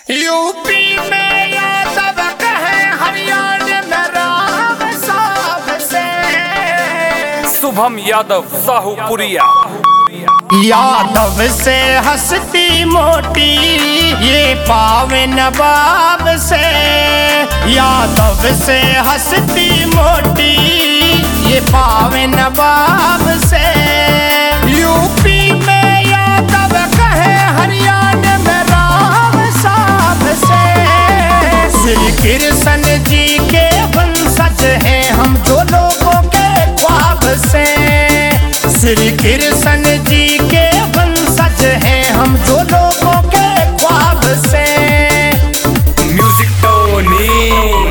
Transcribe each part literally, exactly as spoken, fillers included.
UP में यादव कहे, हरियाणा में राम साहब से। शुभम यादव साहूपुरिया। यादव से हंसती मोटी ये पावे नवाब से। यादव से हंसती मोटी ये पावे नवाब से। यूपी में यादव कहे, हरियाणा में राम साहब से। श्री कृष्ण जी के वंशज हैं हम जो लोगों के ख्वाब से। श्री कृष्ण जी के वंशज हैं हम जो लोगों के ख्वाब से। म्यूजिक टोनी।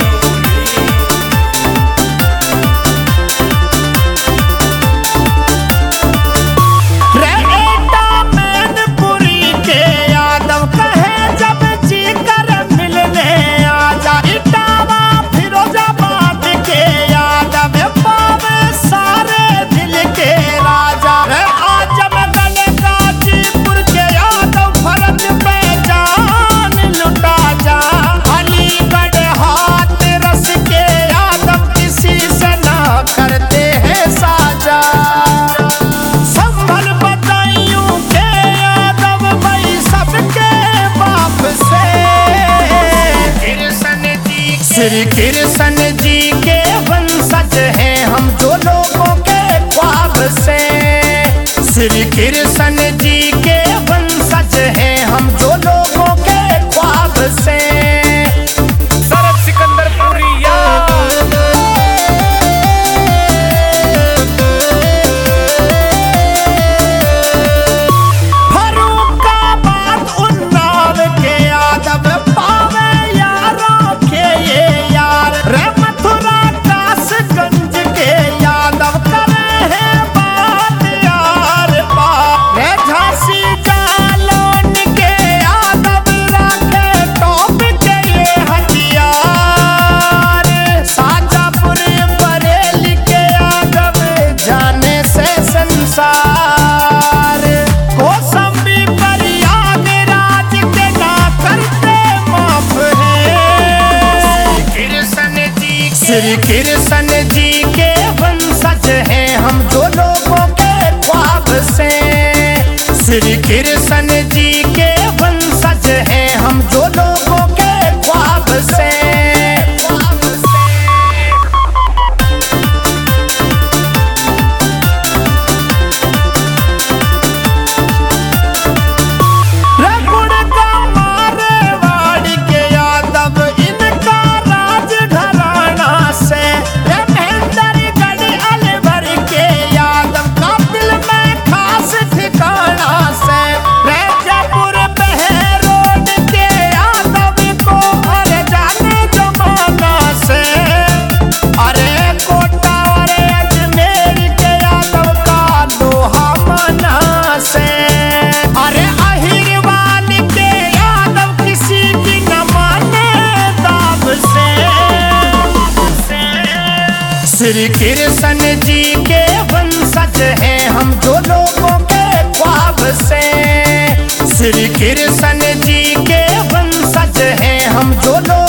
श्री कृष्ण जी के वंशज हैं हम जो लोगों के ख्वाब से। श्री कृष्ण जी के वंशज हैं हम जो लोगों के ख्वाब से। शरद सिकंदरपुरिया। फर्रुखाबाद उन्नाव के यादव पावे यारों के ये यार। रे मथुरा कासगंज के यादव करे हैं बात यार पार। रे झांसी जालौन के यादव रखे टॉप के ये हथियार। शाजापुर बरेली के यादव जाने से संसार। कौशाम्बी प्रयागराज के ना करते माफ है। श्री कृष्ण जी के वंशज हैं हम जो लोगों के ख्वाब से। श्री कृष्ण जी के वंशज हैं हम जो लोगों के ख्वाब से। श्री कृष्ण जी के वंशज हैं हम जो लोगों के ख्वाब से। श्री कृष्ण जी के वंशज हैं हम जो लोग